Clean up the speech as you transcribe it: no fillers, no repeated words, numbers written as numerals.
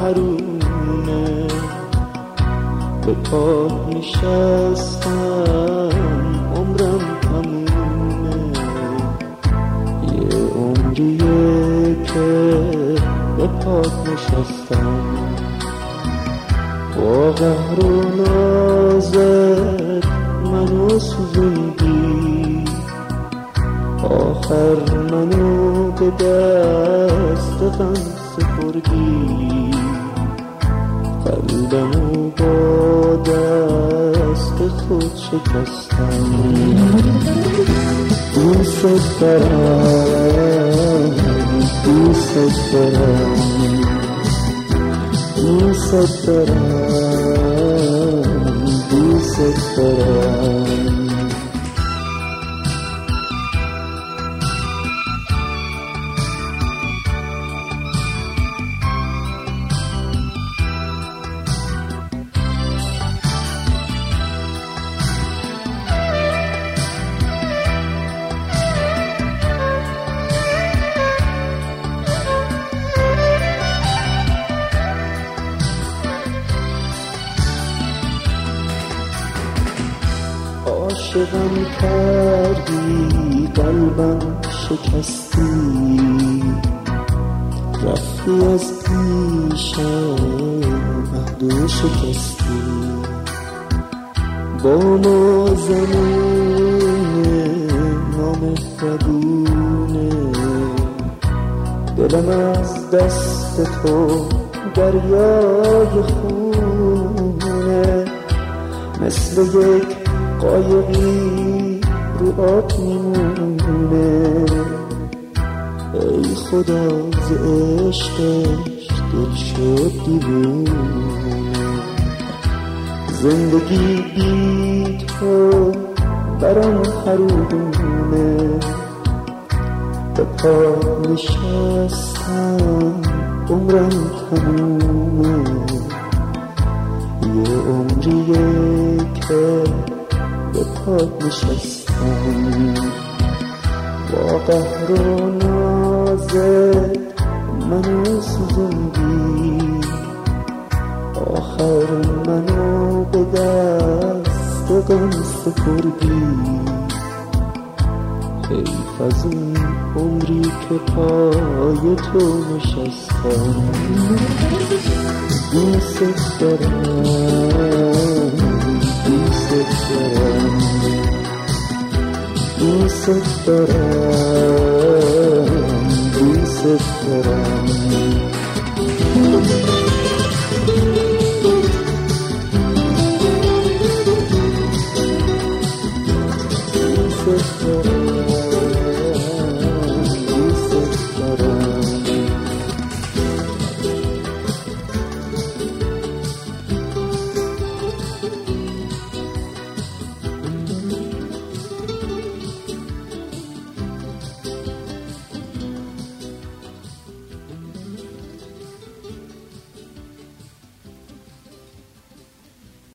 حرومه، به پا نشستم عمرم تمومه. یه عمریه که به پا نشستم، با قهر و نازت منو سوزوندی، آخر منو به دست غم سپردی، قلبمو با دست خود شکستم. دوست دارم، دوست دارم، دوست دارم، دوست دارم. عاشقم کردی، قلبم شکستی، رفتی از پیشم عهدو شکستی. با ما زمونه نامهربونه، دلم از دست تو دریای خونه، مثل یک قایقی رو آب میمونه. ای خدا ز عشقش دل شد دیوونه، زندگی بی تو برام حرومه، به پا نشستم عمرم تمومه. یه عمریه که به پا نشستم، با قهر و نازت منو سوزوندی، آخر منو به دست غم سپردی. حیف از اون عمری که پای تو نشستم. دوست دارم، دوست دارم، دوست دارم، دوست دارم.